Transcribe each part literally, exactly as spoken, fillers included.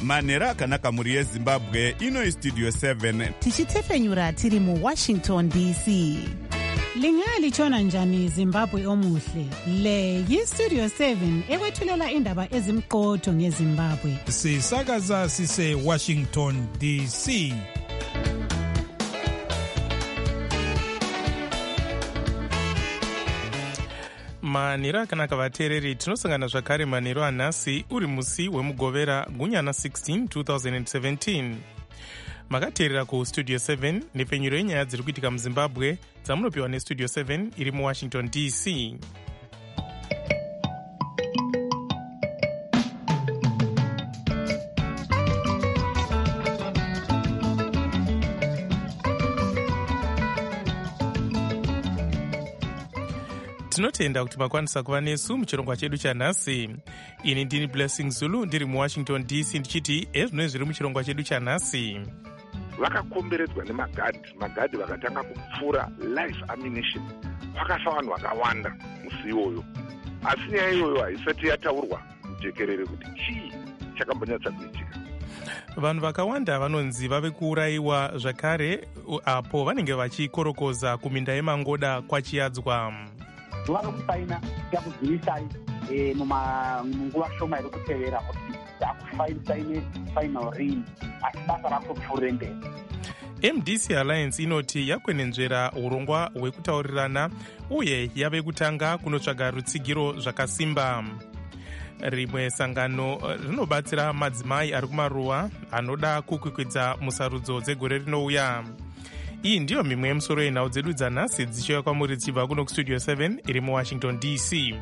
manhero akanaka mhuri yezimbabwe. Ino istudio seven tichitefenyura tiri muwashington D C. Lingalitshona njani Zimbabwe omuhle? Le yistudio seven ekwethulela indaba ezimqotho ngeZimbabwe. Sisakaza sise Washington D C. manhero akanaka vateereri, tinosangana zvakare manhero anhasi uri musi wemugovera gunyana sixteen twenty seventeen. makateerera kustudio seven nepfenyuro yenyaya dziri kuitika muzimbabwe dzamunopiwa nestudio seven iri muwashington D C. tinotenda kuti makwanisa kuva nesu muchirongwa chedu chanhasi. Ini ndini Blessing Zulu ndiri muwashington D C ndichiti ezvinoi zviri muchirongwa chedu chanhasi. Vakakomberedzwa nemagadhi, magadhi vakatanga kupfura live ammunition. Vakafa vanhu vakawanda musi iwoyo. Asi nyaya iyoyo haisati yataurwa mujekerere kuti chii chakambonyatsa kuitika. Vanhu vakawanda vanonzi vave kuurayiwa zvakare apo vanenge vachikorokoza kuminda yemangoda kwachiyadzwa. Vanokusaina yakuzivisai munguva shoma iri kutevera kuti yakusaine final ring asi basa rakupfuure mberi. M D C Alliance inoti yakwenenzvera urongwa hwekutaurirana uye yave kutanga kunotsvaga rutsigiro zvakasimba. Rimwe sangano rinobatsira madzimai ari kumaruwa anoda kukwikwidza musarudzo dzegore rinouya. Iyi ndiyo mimwe yemusoro yenhau dzedu dzanhasi dzichiuya kwamuri dzichibva kuno kustudio seven iri muwashington D C.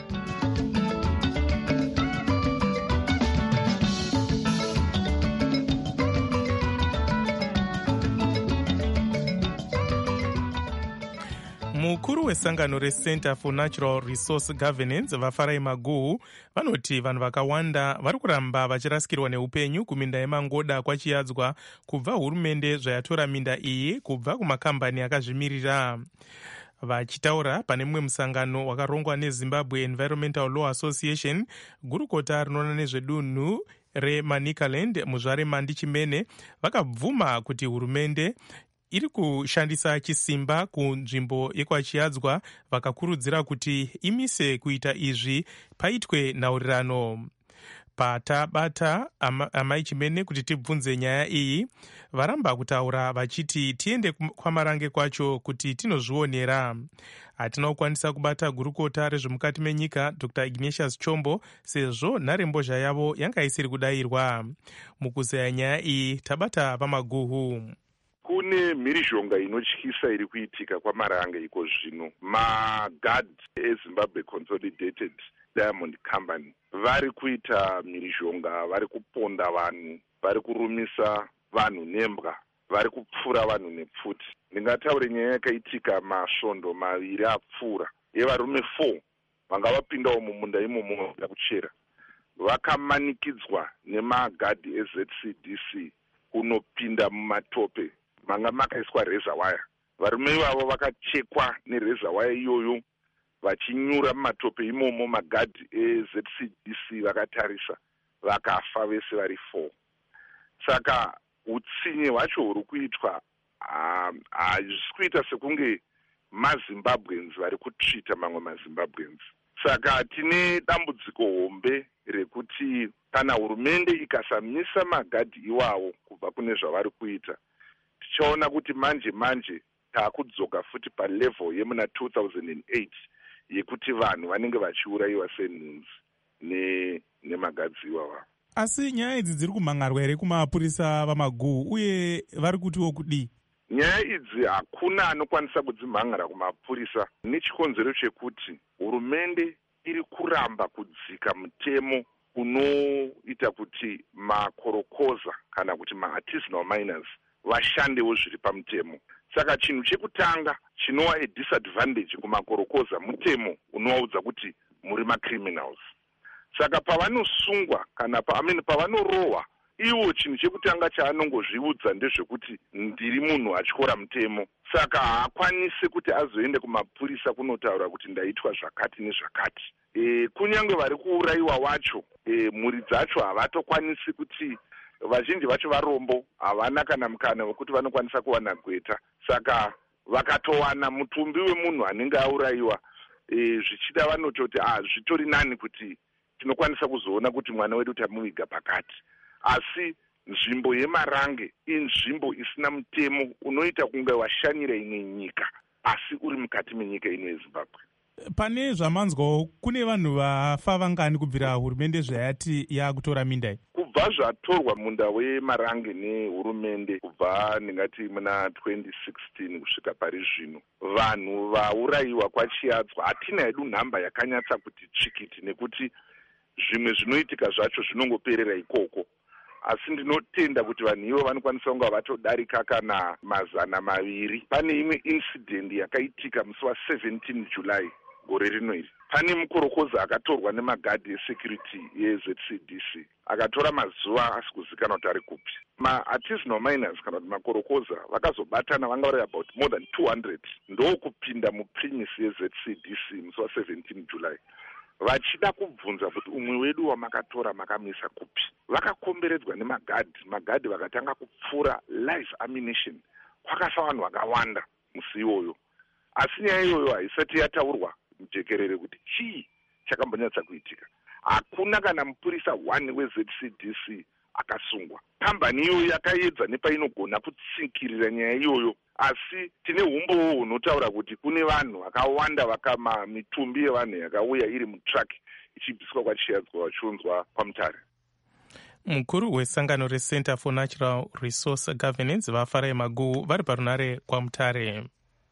mukuru wesangano recenter for natural resource governance vafarai maguhu vanoti vanhu vakawanda vari kuramba vachirasikirwa neupenyu kuminda yemangoda kwachiyadzwa kubva hurumende zvayatora minda iyi kubva kumakambani akazvimirira. Vachitaura pane mumwe musangano wakarongwa neZimbabwe Environmental Law Association, gurukota rinoona nezvedunhu reManicaland muzvare Mandi Chimene vakabvuma kuti hurumende iri kushandisa chisimba kunzvimbo yekwachiyadzwa, vakakurudzira kuti imise kuita izvi paitwe nhaurirano. Patabata amai Chimene kuti tibvunze nyaya iyi, varamba kutaura vachiti tiende kwamarange kwacho kuti tinozvionera. Hatina kukwanisa kubata gurukota rezvemukati menyika Doctor Ignatius Chombo sezvo nharembozha yavo yanga isiri kudayirwa. Mukuzeya nyaya iyi tabata pamaguhu. Kune mhirizhonga inotyisa iri kuitika kwamarange iko zvino. Magadhi eZimbabwe Consolidated Diamond Company vari kuita mhirizhonga, vari kuponda vanhu, vari kurumisa vanhu nembwa, vari kupfura vanhu nepfuti. Ndingataure nyaya yakaitika masvondo maviri apfuura yevarume four vanga vapindawo mumunda imomo vada kuchera. Vakamanikidzwa nemagadhi eZ C D C kunopinda mumatope manga makaiswa reza waya. Varume ivavo vakachekwa nereza waya iyoyo vachinyura mumatope imomo. Magadhi eZ C D C vakatarisa vakafa vese vari four. Saka utsinye hwacho huri kuitwa hazvisi kuita sekunge maZimbabweans vari kutsvita mamwe maZimbabweans. Saka tine dambudziko hombe rekuti kana hurumende ikasamisa magadhi iwawo kubva kune zvavari kuita, tichaona kuti manje manje taakudzoka futi palevel yemuna two thousand eight yekuti vanhu vanenge vachiurayiwa senhunzi ne nemagadhi iwawa. Asi nyaya idzi dziri kumhangarwa here kumapurisa vamaguhu uye vari kutiwo kudii? Nyaya idzi hakuna anokwanisa kudzimhangara kumapurisa nechikonzero chekuti hurumende iri kuramba kudzika mutemo unoita kuti makorokoza kana kuti maartisanal miners vashandewo zviri pamutemo. Saka chinhu chekutanga chinova adisadvantage kumakorokoza mutemo unovaudza kuti muri macriminals. Saka pavanosungwa kana pa, I mean, pavanorohwa, iwo chinhu chekutanga chaanongozviudza ndezvekuti ndiri munhu atyora mutemo. Saka haakwanisi kuti azoende kumapurisa kunotaura kuti ndaitwa zvakati nezvakati. E, kunyange vari kuurayiwa wacho, e, mhuri dzacho havatokwanisi kuti vazhinji vacho varombo, havana kana mukana wekuti vanokwanisa kuwana gweta. Saka vakatowana mutumbi wemunhu anenge aurayiwa, e, zvichida vanototi ah, zvitori nani kuti tinokwanisa kuzoona kuti mwana wedu tamuviga pakati. Asi nzvimbo yeMarange inzvimbo isina mutemo unoita kunge washanyira imwe nyika, asi uri mukati menyika ino yeZimbabwe. Pane zvamanzwawo kune vanhu vafa vangani kubvira hurumende zvayati yakutora minda iyi? Kubva zvatorwa munda weMarange nehurumende kubva ndingati muna twenty sixteen kusvika pari zvino, vanhu vaurayiwa kwaChiadzwa hatina hedu nhamba yakanyatsa kuti tsvikiti, nekuti zvimwe zvinoitika zvacho zvinongoperera ikoko. Asi ndinotenda kuti vanhu ivo vanokwanisa kunga vatodarika kana mazana maviri. Pane imwe incident yakaitika musi wa seventeen July gore rino iri. Pane mukorokoza akatorwa nemagadhi esecurity yeZ C D C, akatora mazuva asikuzikanwa kuti ari kupi. Ma-artisanal miners kana kuti makorokoza vakazobatana, vanga vari about more than two hundred, ndokupinda muprimise yeZ C D C musi wa seventeen July, vachida kubvunza kuti umwe wedu wamakatora makamisa kupi. Vakakomberedzwa nemagadhi, magadhi vakatanga kupfura live ammunition. Kwakafa vanhu vakawanda musi iwoyo. Asi nyaya iyoyo haisati yataurwa mujekerere kuti chii chakambonyatsa kuitika. Hakuna kana mupurisa one weZ C D C akasungwa. Kambani iyoyo yakaedza nepainogona kutsinkirira nyaya iyoyo, asi tine umbowo hunotaura kuti kune vanhu vakawanda vakama mitumbi yevanhu yakauya iri mutrack ichibviswa kwaChiadzwa vachiunzwa kwaMutare. Mukuru wesangano reCenter for Natural Resource Governance vaFarai Maguhu vari parunare kwaMutare.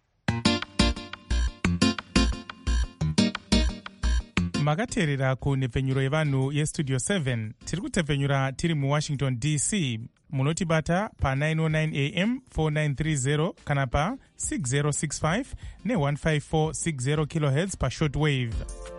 Makateerera kunhepfenyuro yevanhu yestudio seven. Tiri kutepfenyura tiri muWashington D C. Munotibata pa nine oh nine A M four nine three zero kana pa six zero six five ne one five four six zero kilohertz pa shortwave.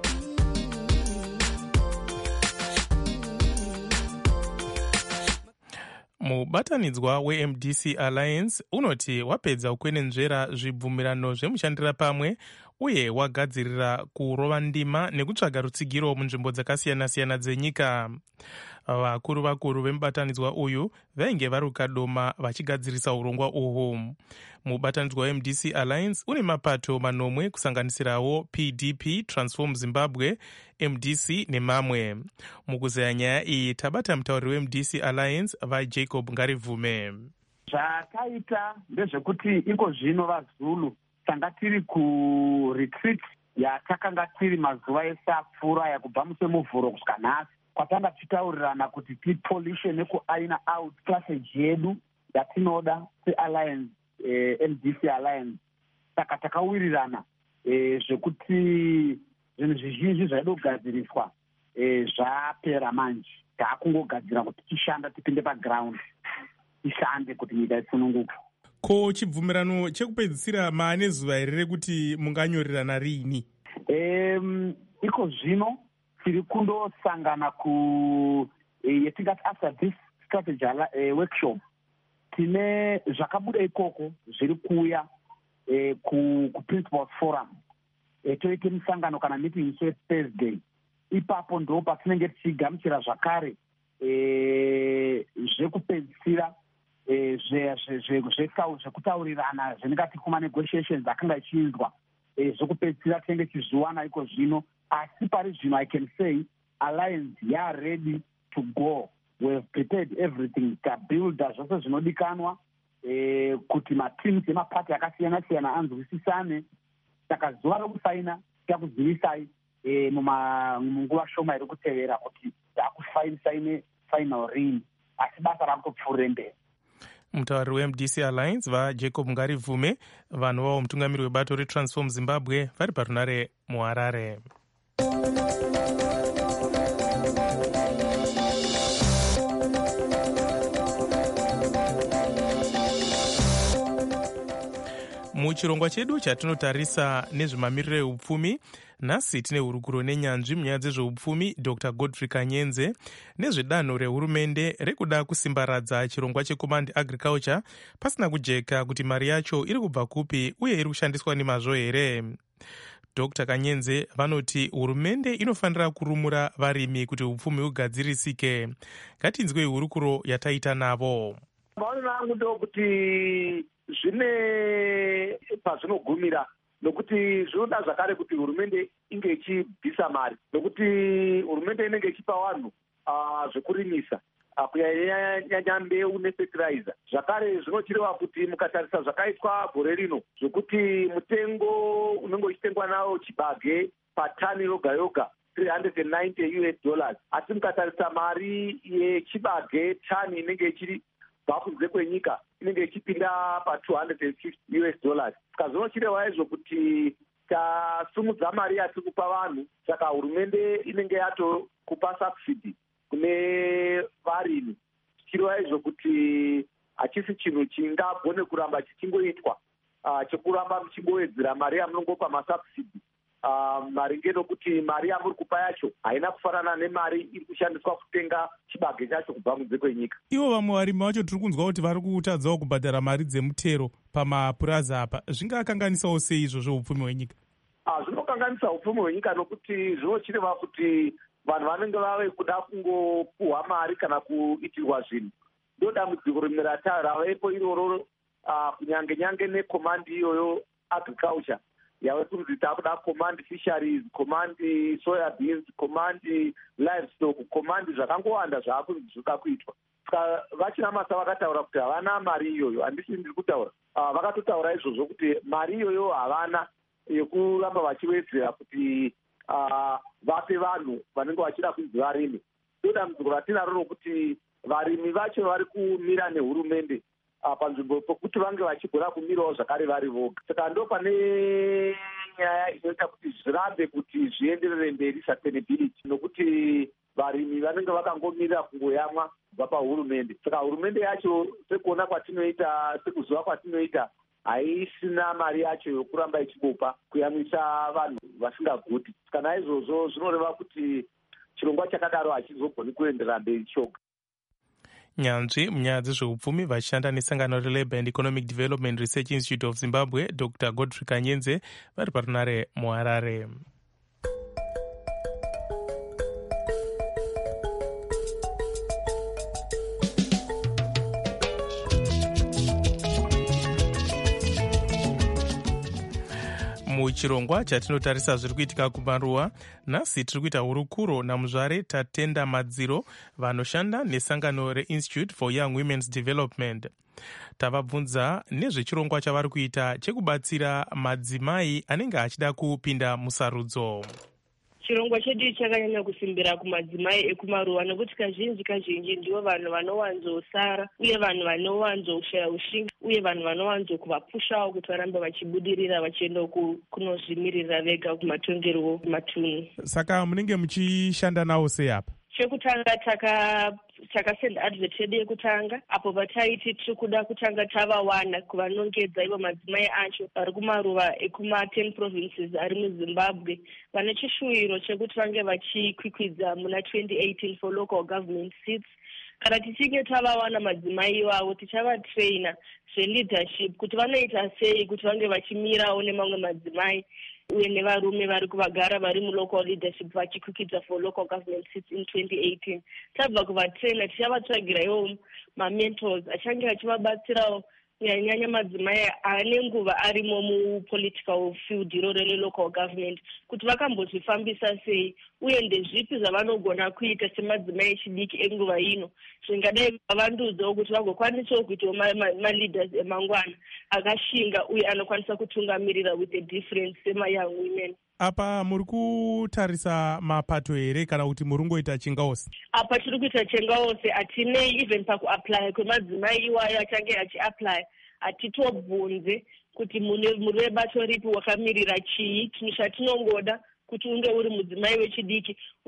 Mubatanidzwa weM D C Alliance unoti wapedza kukwenenzvera zvibvumirano zvemushandira pamwe uye wagadzirira kurova ndima nekutsvaga rutsigiro munzvimbo dzakasiyana-siyana dzenyika. Vakuru vakuru vemubatanidzwa uyu vainge vari kukadoma vachigadzirisa urongwa uhwu. Mubatanidzwa weM D C Alliance une mapato manomwe kusanganisirawo P D P, Transform Zimbabwe, M D C nemamwe. Mukuzeya nyaya iyi tabata mutauriri weM D C Alliance vaJacob Ngarivume. Zvakaita ndezvekuti iko zvino vaZulu tanga tiri kuretreat yatakanga tiri mazuva ese apfuura yakubva musemuvhuro kusvika nhasi, kwatanga tichitaurirana kuti tipolishe nekuaina out strategy yedu yatinoda sealliance, eh, M D C Alliance. Saka takawirirana eh, zvekuti zvinhu zvizhinji zvaida kugadziriswa eh, zvapera manje. Taakungogadzira kuti tishanda tipinde paground tishande kuti nyika isununguke. Ko chibvumirano chekupedzisira maane zuva here rekuti munganyorerana riini? Um, iko zvino tiri kundosangana ku eh, yetingati after this strategy eh, workshop tine zvakabuda ikoko zviri kuuya eh, ku, ku Principals Forum. Eh, toite musangano kana meeting se Thursday. Ipapo ndo patinenge tichigamuchira zvakare eh, zvekupedzisira Eh, zvekutaurirana zvinengati kuma negotiations akanga ichiinzwa eh, zvekupedzisira tinenge tichiziwana iko zvino. Asi pari zvino I can say Alliance ya ready to go. We have prepared everything. Tabuilda zvose zvinodikanwa eh, kuti mateams emapati akasiyana-siyana anzwisisane. Saka zuva rokusaina takuzivisai eh, munguva shoma iri kutevera kuti takusaine final ring, asi basa rakutopfuurira mberi. Mutauriri weM D C Alliance vaJacob Ngarivume, vanhu vavo mutungamiri webato reTransform Zimbabwe vari parunare muHarare. Muchirongwa chedu chatinotarisa nezvemamiriro eupfumi, nhasi tine hurukuro nenyanzvi munyaya dzezveupfumi Doctor Godfrey Kanyenze nezvedanho rehurumende rekuda kusimbaradza chirongwa checommand agriculture pasina kujeka kuti mari yacho iri kubva kupi uye iri kushandiswa nemazvo here. Dr Kanyenze vanoti hurumende inofanira kurumura varimi kuti upfumi hugadzirisike. Ngatinzwei hurukuro yataita navo. Maonero angu ndokuti zvine pazvinogumira, nokuti zvinoda zvakare kuti hurumende inge ichibvisa mari, nokuti hurumende inenge ichipa vanhu uh, zvekurimisa kunyanya mbeu nefertilizer. Zvakare zvinochireva kuti mukatarisa zvakaitwa gore rino, zvokuti mutengo unenge uchitengwa nawo chibage patani yoga yoga three hundred ninety U S dollars, asi mukatarisa mari yechibage tani inenge ichiri kunze kwenyika inenge ichipinda pa two hundred fifty U S dollars. Saka zvinochireva izvo kuti tasumudza mari yatiri kupa vanhu, saka hurumende inenge yatokupa subsidy kune varimi, chireva izvo kuti hachisi chinhu chingagone kuramba chichingoitwa uh, chekuramba muchingowedzera mari yamunongopa masubsidy uh, maringe nokuti mari yamuri kupa yacho haina kufanana nemari iri kushandiswa kutenga chibage chacho kubva kunze kwenyika. Ivo vamwe varimi vacho tiri kunzwa kuti vari kutadzawo kubhadhara mari dzemutero pamapuraza apa. Zvingakanganisawo sei izvozvo upfumi hwenyika? Uh, zvinokanganisa upfumi hwenyika nokuti zvinochireva kuti vanhu vanenge vave kuda kungopuhwa mari kana kuitirwa zvinhu. Ndo dambudziko rimwe ravavepo iroro uh, kunyange nyange nekomandi iyoyo agriculture yave kunzi takuda command fisheries, command soya beans, command livestock, command zvakangowanda zvaakunzi zvoda kuitwa. Saka vachina masa vakataura kuti havana mari iyoyo. Handisi ndiri kutaura, uh, vakatotaura izvozvo kuti mari iyoyo havana yekuramba vachivedzera kuti uh, vape vanhu vanenge vachida kunzi varimi. Ndo dambudziko ratinaro rokuti varimi vacho vari kumira nehurumende uh, panzvimbo pokuti vange vachigona kumirawo zvakare vari voga. Saka ndo pane nyaya inoita kuti zvirambe kuti zvienderere mberi sustainability, nokuti varimi vanenge vakangomirira kungoyamwa kubva pahurumende. Saka hurumende yacho sekuona kwatinoita, sekuziva kwatinoita, haisina mari yacho yokuramba ichibopa kuyamwisa vanhu vasingagudi. Saka naizvozvo zvinoreva kuti chirongwa chakadaro hachizogoni kuenderera mberi choga. Nyanzvi munyaya dzezveupfumi vachishanda nesangano reLabour and Economic Development Research Institute of Zimbabwe, Dr Godfrey Kanyenze, vari parunare muHarare. Muchirongwa chatinotarisa zviri kuitika kumaruwa, nhasi tiri kuita hurukuro namuzvare Tatenda Madziro vanoshanda nesangano reInstitute for Young Women's Development. Tavabvunza nezvechirongwa chavari kuita chekubatsira madzimai anenge achida kupinda musarudzo. Chirongwa chedu chakanyanya kusimbira kumadzimai ekumaruwa nekuti kazhinji kazhinji ndivo vanhu vanowanzosara uye vanhu vanowanzoshaya ushinga uye vanhu vanowanzokuvapushawo kuti varambe vachibudirira vachienda kunozvimirira vega kumatongerwo matunhu. Saka munenge muchishanda nawo sei apa? Chekutanga taka takasenda advert yedu yekutanga apo pataiti tiri kuda kutanga tavawana kuvanongedza ivo madzimai acho vari kumaruva ekuma ten provinces ari muZimbabwe vane chishuwiro chekuti vange vachikwikwidza muna twenty eighteen for local government seats. Kana tichinge tavawana madzimai iwavo tichavatraina zveleadership kuti vanoita sei kuti vange vachimirawo nemamwe madzimai uye nevarume vari kuvagara vari mulocal leadership vachikwikidza for local government seats in twenty eighteen. Tabva kuvatraina tichavatsvagira iwo mamentors achange achivabatsirawo kunyanya madzimai ane nguva arimo mupolitical field iroro relocal government kuti vakambozvifambisa sei uye ndezvipi zvavanogona kuita semadzimai echidiki enguva ino zvingadai vavandudzawo kuti vagokwanisawo kuitawo maleaders emangwana akashinga uye anokwanisa kutungamirira with a difference sema-young women. Apa muri kutarisa mapato here kana kuti muri kungoita chingaose? Apa tiri kuita chingaose, hatinei even pakuapply kwemadzimai iwayo achange achiapply. Hatitobvunze kuti muri vebato ripi wakamirira chii. Chinhu chatinongoda kuti unge uri mudzimai wechidiki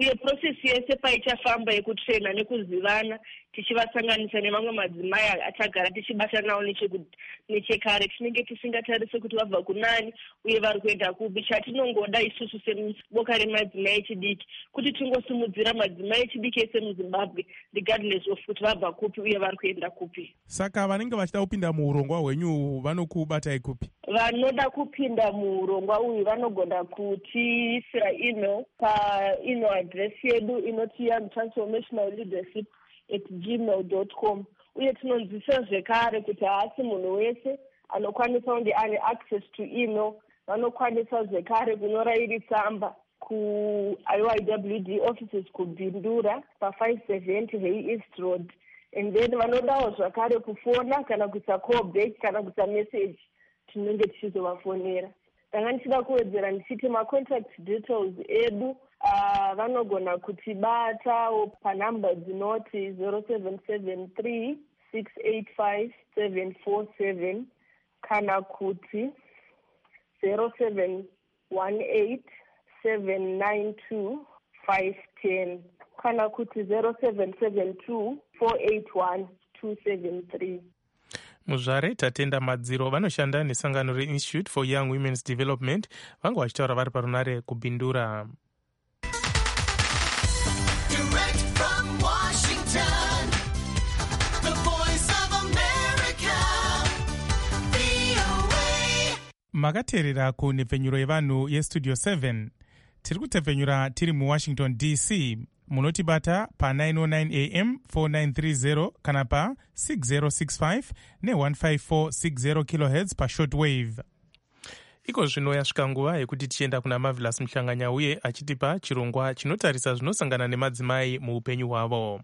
uye process yese paichafamba yekutraina nekuzivana tichivasanganisa nemamwe madzimai atagara tichibata nawo nechekare tinenge tisingatarise kuti vabva kunani uye vari kuenda kupi. Chatinongoda isusu seboka remadzimai echidiki kuti tingosimudzira madzimai echidiki ese muZimbabwe regardless of kuti vabva kupi uye vari kuenda kupi. Saka vanenge vachida kupinda muurongwa hwenyu vanokubatai kupi? Vanoda kupinda muurongwa uyu vanogona kutiisira email paemail address yedu inoti young transformational leadership at gmail dot com, uye tinonzwisa zvekare kuti haasi munhu wese anokwanisa kunge ane access to email. Vanokwanisa zvekare kunyora iri tsamba ku I Y W D offices kubhindura pa five seventy Hay East Road, and then vanodawo zvakare kufona kana kuisa call back kana kuisa message tinenge tichizovafonera. Ndanga ndichida kuwedzera ndichiti ma-contact details edu uh, vanogona kutibata panhamba dzinoti zero seven seven three six eight five seven four seven kana kuti zero seven one eight seven nine two five one zero kana kuti zero seven seven two four eight one two seven three. Muzvare Tatenda Madziro vanoshanda nesangano reInstitute for Young Women's Development vange vachitaura vari parunare kubhindura. Direct from Washington, the voice of America, V O A. Makateerera kunhepfenyuro yevanhu yestudio seven. Tiri kutepfenyura tiri muWashington D C. Munotibata pa nine oh nine A M four nine three zero kana pa six zero six five ne one five four six zero kilohertz pa shortwave. Iko zvino yasvika nguva yekuti tichienda kuna Marvelous Muhlanganya uye achitipa chirongwa chinotarisa zvinosangana nemadzimai muupenyu hwavo.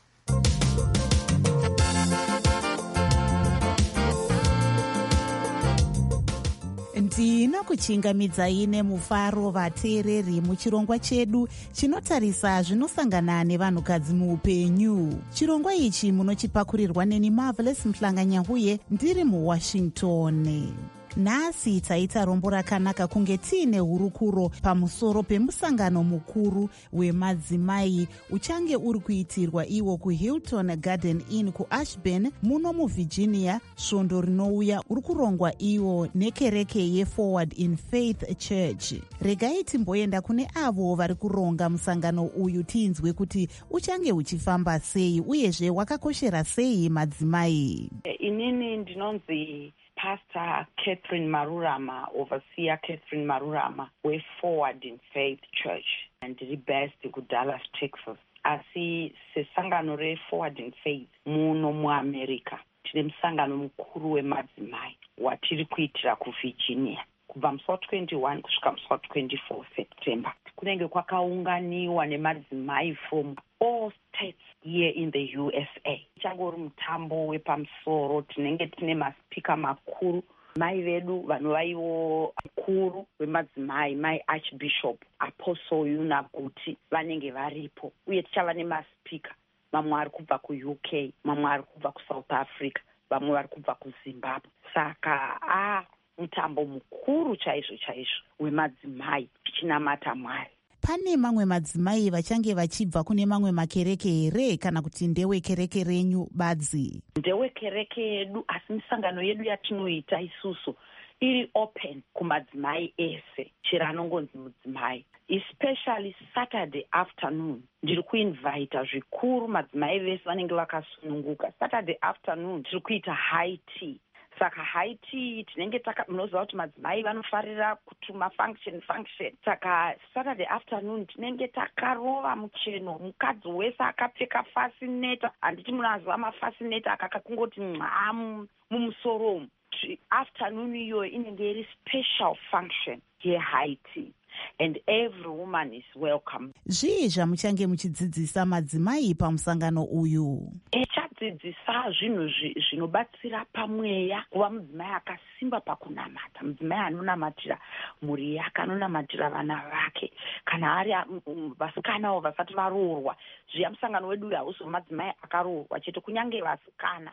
ndinokuchingamidzai nemufaro vateereri muchirongwa chedu chinotarisa zvinosangana nevanhukadzi muupenyu. Chirongwa ichi munochipakurirwa neni Marvelous Muhlanganya uye ndiri muWashington. Nhasi taita rombo rakanaka kunge tiine hurukuro pamusoro pemusangano mukuru wemadzimai uchange uri kuitirwa iwo kuHilton Garden Inn kuAshburn muno muVirginia. Svondo rinouya uri kurongwa iwo nekereke yeForward in Faith Church. Regai timboenda kune avo vari kuronga musangano uyu tinzwe kuti uchange uchifamba sei uyezve wakakoshera sei madzimai. Inini ndinonzi Pastor Catherine Marurama, Overseer Catherine Marurama, we're Forward in Faith Church, and the best to Dallas, Texas. Asi sesangano re Forward in Faith muno mu America. Tine msangano mukuru wemadzimai watiri kuitira ku Virginia kubva musi wa twenty-one kusvika musi wa twenty-four September. Kunenge kwakaunganiwa nemadzimai from all states here in the U S A. Changori mutambo wepamusoro, tinenge tine maspika makuru, mai vedu vanovaiwo mukuru wemadzimai, mai Archbishop Apostle Yuna Guti vanenge varipo, uye tichava nemaspika mamwe ari kubva ku U K, mamwe ari kubva ku South Africa, vamwe vari kubva ku Zimbabwe. Saka ah mutambo mukuru chaizvo chaizvo wemadzimai tichinamata Mwari. Pane mamwe madzimai vachange vachibva kune mamwe makereke here kana kuti ndewe kereke renyu badzi? Ndewe kereke yedu, asi misangano yedu yatinoita isusu iri open kumadzimai ese chero anongonzi mudzimai, especially Saturday afternoon. Ndiri kuinvita zvikuru madzimai vese vanenge vakasununguka. Saturday afternoon tiri kuita high tea. Saka high tea tinenge taka munoziva kuti madzimai vanofarira kutuma function function. Saka Saturday afternoon tinenge takarova mucheno, mukadzi wese akapfeka fascinator. Handiti munaziva mafascinator akaka kungoti mwamu mumusoro. Afternoon iyoyo inenge iri special function ye high tea, and every woman is welcome. Zvii zvamuchange muchidzidzisa madzimai pamusangano uyu? Tichadzidzisa zvinhu zvinobatsira pamweya, kuva mudzimai akasimba pakunamata, mudzimai anonamatira mhuri yake, anonamatira vana vake, kana ari vasikanawo vasati varoorwa. Zviya musangano wedu hausi wemadzimai akaroorwa chete, kunyange vasikana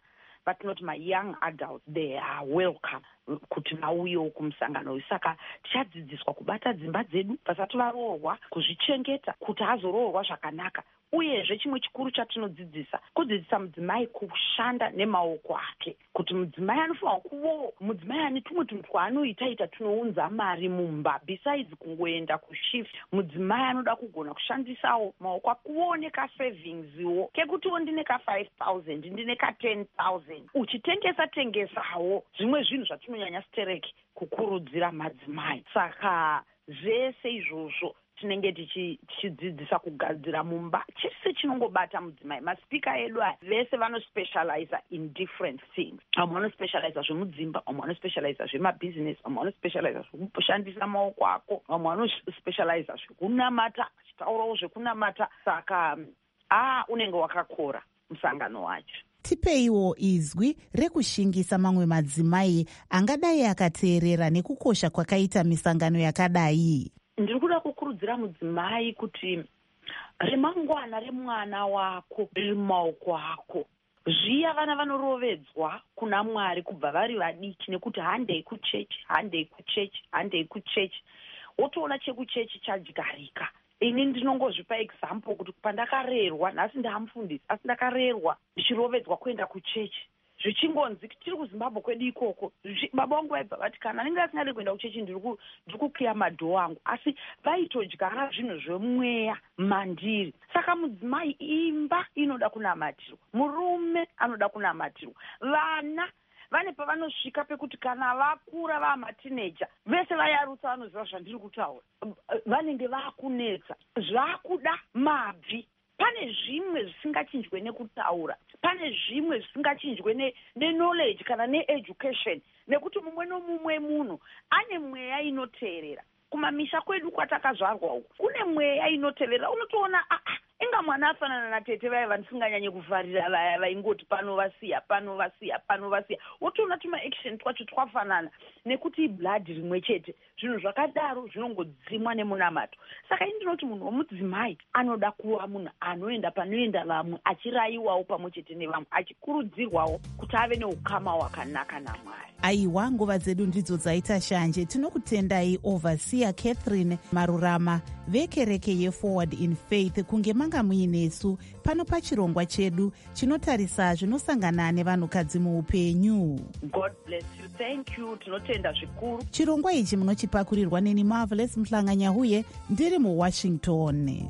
vatinoti ma-young adults, they are welcome kuti vauyewo kumusangano uyu. Saka tichadzidziswa kubata dzimba dzedu vasati varoorwa, kuzvichengeta kuti azoroorwa zvakanaka. Uyezve chimwe chikuru chatinodzidzisa kudzidzisa mudzimai kushanda nemaoko ake, kuti mudzimai anofanira kuvo mudzimai ane tumwe tunhu twaanoita ita tunounza mari mumba besides kungoenda kushift. Mudzimai anoda kugona kushandisawo maoko akuoneka savingswo kekutiwo ndine ka five thousand ndine ka ten thousand uchitengesa tengesawo zvimwe zvinhu zvatinonyanya stereki kukurudzira madzimai. Saka zvese izvozvo tinenge tichidzidzisa kugadzira mumba chese chinongobata mudzimai. Maspika edu aya vese vanospecializa in different things. Vamwe vanospecializa zvemudzimba, vamwe vanospecializa zvemabusiness, vamwe vanospecializa zvekushandisa maoko ako, vamwe vanospecializa zvekunamata, achitaurawo zvekunamata. Saka ah unenge wakakora musangano wacho. Tipeiwo izwi rekushingisa mamwe madzimai angadai akateerera nekukosha kwakaita misangano yakadai. Ndiri kuda kukurudzira mudzimai kuti remangwana remwana wako riri mumaoko ako. Zviya vana vanorovedzwa kuna Mwari kubva vari vadiki nekuti handei kuchechi, handei kuchechi, handei kuchechi. Wotoona chekuchechi chadyarika. Ini ndinongozvipa example kuti pandakarerwa, nhasi ndaamufundisi, asi ndakarerwa ndichirovedzwa kuenda kuchechi. Zvichingonzi tiri kuZimbabwe kwedu ikoko, baba vangu vaibva vati kana anenge asingadi kuenda kuchechi ndiri kukliya madhoo angu, asi vaitodyara zvinhu zvemweya mandiri. Saka mudzimai imba inoda kunamatirwa, murume anoda kunamatirwa, vana vane pavanosvika pekuti kana vakura vaamatineja vese vayarutsa vanoziva zvandiri kutaura, vanenge vakunetsa zvakuda mabvi. Pane zvimwe zvisingachinjwe nekutaura, pane zvimwe zvisingachinjwe neknowledge kana needucation, nekuti mumwe nomumwe munhu ane mweya inoteerera. Kumamisha kwedu kwatakazvarwa uku kune mweya inoteerera. Unotoona ah inga mwana afanana natete vaya vandisinganyanye kufarira vaya vaingoti pano vasiya pano vasiya pano vasiya. Wotoona tuma action twacho twafanana nekuti blood rimwe chete. Zvinhu zvakadaro zvinongodzimwa nemunamato. Saka ini ndinoti munhu womudzimai anoda kuva munhu anoenda panoenda vamwe, achirayiwawo pamwe chete nevamwe, achikurudzirwawo kuti ave neukama hwakanaka naMwari. Aiwa, nguva dzedu ndidzo dzaita shanje. Tinokutendai Overseer Catherine Marurama vekereke yeForward in Faith kunge manga muinesu pano pachirongwa chedu chinotarisa zvinosangana nevanhukadzi muupenyu. God bless you. Thank you. Tinotenda zvikuru. Chirongwa ichi munochipakurirwa neni Marvelous Mhlanganyahuye ndiri muWashington.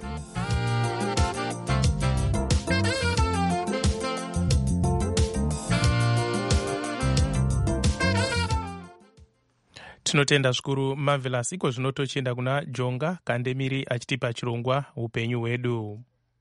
Tinotenda zvikuru Marvelous. Iko zvino tochienda kuna Jonga Kandemiri achitipa chirongwa upenyu hwedu.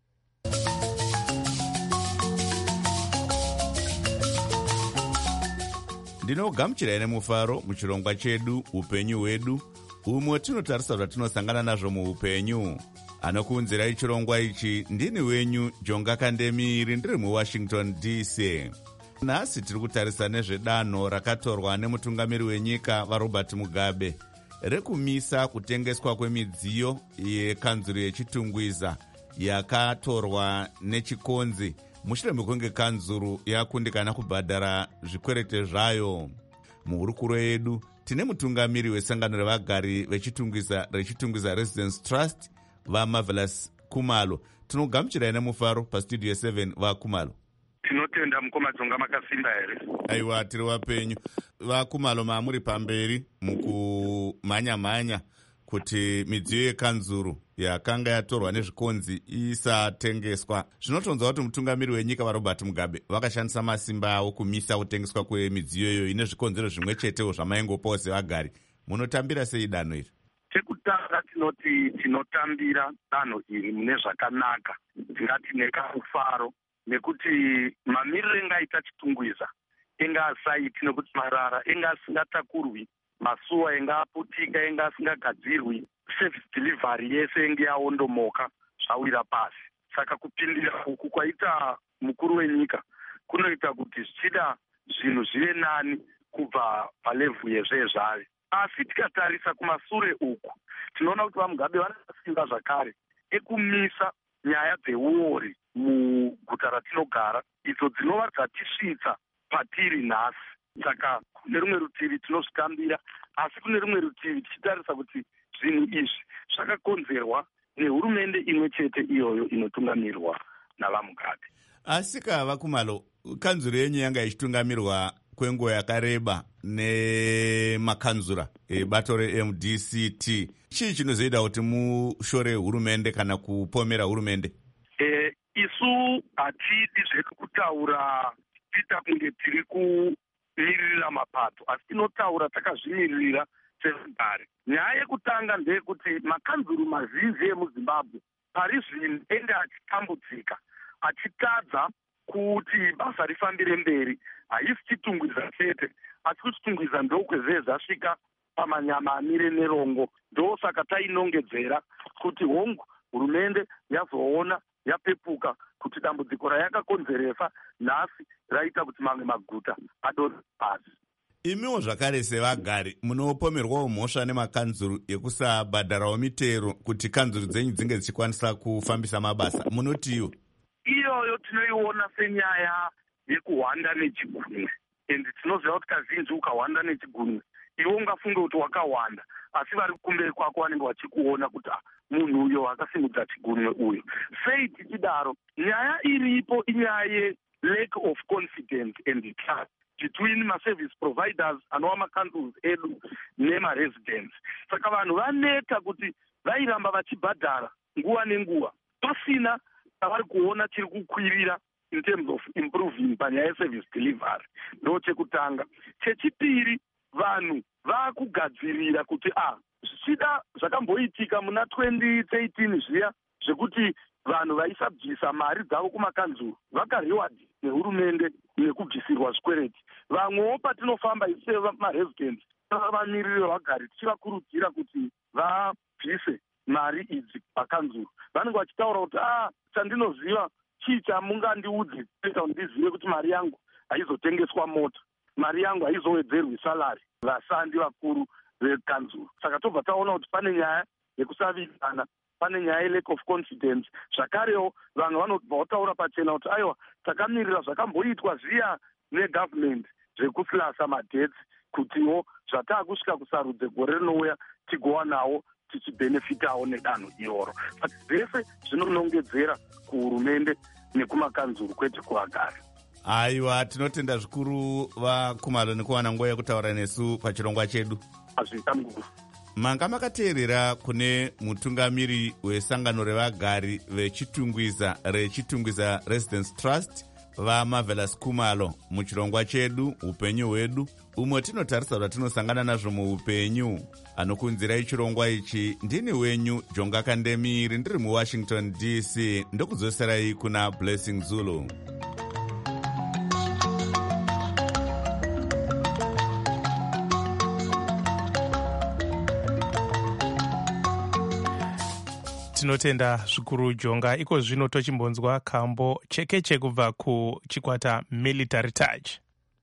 Ndinogamuchirai nemufaro muchirongwa chedu upenyu hwedu, umwe tinotarisa zvatinosangana nazvo muupenyu. Anokuunzirai chirongwa ichi ndini wenyu Jonga Kandemiri, ndiri muWashington D C. Nhasi tiri kutarisa nezvedanho rakatorwa nemutungamiri wenyika vaRobert Mugabe rekumisa kutengeswa kwemidziyo yekanzuru yechitungwiza yakatorwa nechikonzi mushure mekunge kanzuru yakundikana kubhadhara zvikwerete zvayo. Muhurukuro yedu tine mutungamiri wesangano revagari vechitungwiza rechitungwiza Residence Trust vaMarvelous Kumalo. Tinogamuchirai nemufaro pastudio seven vaKumalo. Tinotenda mukoma Jonga makasimba here. Aiwa, tiri wapenyu. VaKumalo maamuri pamberi mukumhanya mhanya kuti midziyo yekanzuru yakanga yatorwa nezvikonzi isatengeswa. Zvinotonzwa kuti mutungamiri wenyika vaRobert Mugabe vakashandisa masimba avo kumisa kutengeswa kwemidziyo iyo ine zvikonzero zvimwe chetewo zvamaingopawo sevagari. Munotambira sei danho iri? Chekutanga tinoti tinotambira danho iri mune zvakanaka, tingati nekamufaro, nekuti mamiriro engaita chitungwiza enga asaiti nekuti marara enga asingatakurwi, masuwa enga aputika, enga asingagadzirwi, service delivery yese enge yaondomoka zvawira pasi. Saka kupindira uku kwaita mukuru wenyika kunoita kuti zvichida zvinhu zvive nani kubva palevhu yezvezvave. Asi tikatarisa kumasure uku tinoona kuti vaMugabe vane masimba zvakare ekumisa nyaya dzeuori muguta ratinogara, idzo dzinova dzatisvitsa patiri nhasi. Saka kune rumwe rutivi tinozvikambira, asi kune rumwe rutivi tichitarisa kuti zvinhu izvi zvakakonzerwa nehurumende imwe chete iyoyo inotungamirwa navamukati. Asi kava Kumalo, kanzuro yenyu yanga ichitungamirwa kwenguva yakareba nemakanzura ebato re-M D C T. Chii chinozoita kuti mushore hurumende kana kupomera hurumende? E, isu hatidi zvedu kutaura tiita kunge tiri kumiririra mapato, asi tinotaura takazvimiririra sevagari. Nyaya yekutanga ndeyekuti makanzuru mazhinji emuzimbabwe pari zvino ende achitambudzika, achitadza kuti basa rifambire mberi. Haisi chitungwiza chete, asi kuchitungwiza ndokwezve zvasvika pamanyama amire nerongo. Ndo saka tainongedzera kuti hongu hurumende yazoona yapepuka kuti dambudziko rayakakonzeresa nhasi raita kuti mamwe maguta adore pasi. Imiwo zvakare sevagari munopomerwawo mhosva nemakanzuru yekusabhadharawo mitero kuti kanzuru dzenyu dzinge dzichikwanisa kufambisa mabasa. Munotiwo iyoyo tinoiona senyaya yekuhwanda nechigunwe, endi tinoziva kuti kazhinji ukahwanda nechigunwe iwe ungafunge kuti wakahwanda, asi vari kumberi kwako vanenge vachikuona kuti munhu uyo akasimudza chigunwe uyu. Sei tichidaro? Nyaya iripo inyaya ye-lack of confidence and trust between ma-service providers anova makanzels edu nema-residents. Saka vanhu vaneta kuti vairamba vachibhadhara nguva nenguva pasina vari kuona chiri kukwirira in terms of improving panyaya yeservice delivery. Ndo chekutanga. Chechipiri, vanhu vaakugadzirira kuti ah zvichida zvakamboitika muna twenty eighteen zviya zvekuti vanhu vaisabvisa mari dzavo kumakanzuru vakarewadi nehurumende nekubvisirwa zvikwereti. Vamwewo patinofamba ise maresidents vamiriri vagari tichivakurudzira kuti vabvise mari idzi pakanzuru, vanenge vachitaura kuti ah chandinoziva chii chamungandiudze kuita kuti ndizive kuti mari yangu haizotengeswa mota, mari yangu haizowedzerwi salari vashandi vakuru vekanzuru. Saka tobva taona kuti pane nyaya yekusavidzana, pane nyaya ye-lack of confidence. Zvakarewo vanhu vanobva vataura pachena kuti aiwa takamirira zvakamboitwa zviya negovernment zvekusilasa madebts kutiwo zvataakusvika kusarudze gore rinouya tigowanawo tichibhenefitawo nedanho iroro. Saka zvese zvinonongedzera kuhurumende nekumakanzuru kwete kuvagari. Aiwa, tinotenda zvikuru vaKumalo nekuwana nguva yekutaura nesu pachirongwa chedu. Azvita mukuru. Manga makateerera kune mutungamiri wesangano revagari vechitungwiza rechitungwiza Residents Trust vaMarvelous Kumalo muchirongwa chedu upenyu hwedu, umwe tinotarisa kuti tinosangana nazvo muupenyu. Anokunzirai chirongwa ichi ndini wenyu Jonga Kandemiri, ndiri muWashington D C, ndokudzoserai kuna Blessing Zulu. Tinotenda zvikuru Jonga. Iko zvino tochimbonzwa kambo chekeche kubva kuchikwata Military Touch.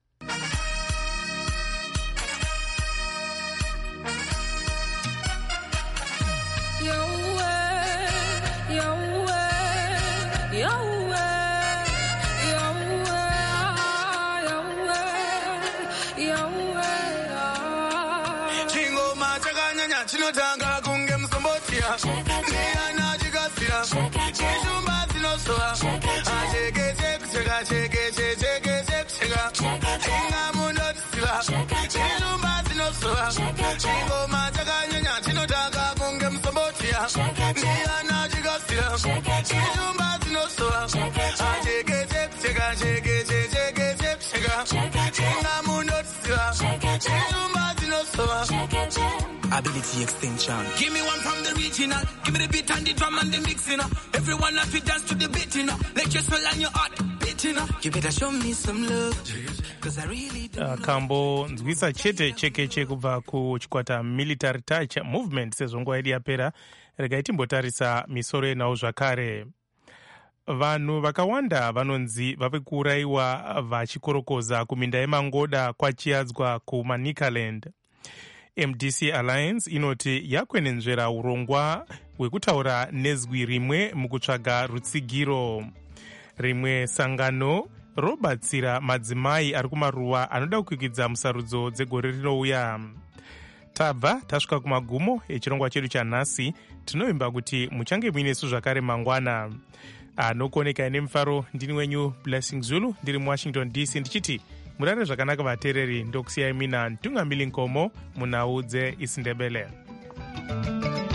Chinotanga kunge musombotia ndiana chikasira chishumba dzinosowa achekese kucheka chekese chekese kucheka inga munotisiva chishumba dzinosowa chingoma chakanyanya chinotanga kunge musombotia ndiana chikasira chishumba dzinosowa achekese kucheka chekese chekese kucheka inga munotisiva chishumba dzinosowa. Ability extension. Give me one from the regional. Give me the beat and the drum and the mix, you know. Everyone have to dance to the beat, you know. Let your soul and your heart beat, you know. You better show me some love, cause I really do. Uh, kambo nzwisa chete chekeche kubva kuchikwata Military Touch movement sezvo nguva yedu yapera. Regai timbotarisa misoro yenawo zvakare. Vanhu vakawanda vanonzi vave kuuraiwa vachikorokoza kuminda yemangoda kwachiadzwa kuManicaland. M D C Alliance inoti yakwenenzvera urongwa hwekutaura nezwi rimwe mukutsvaga rutsigiro. rimwe sangano robatsira madzimai ari kumaruwa anoda kukwikidza musarudzo dzegore rinouya. Tabva tasvika kumagumo echirongwa chedu chanhasi. Tinovimba kuti muchange muinesu zvakare mangwana. Anokuonekai nemufaro ndini wenyu Blessing Zulu ndiri muWashington D C ndichiti murare zvakanaka vateereri. Ndokusiyai mina Ntungamili Nkomo munhau dzeIsindebele.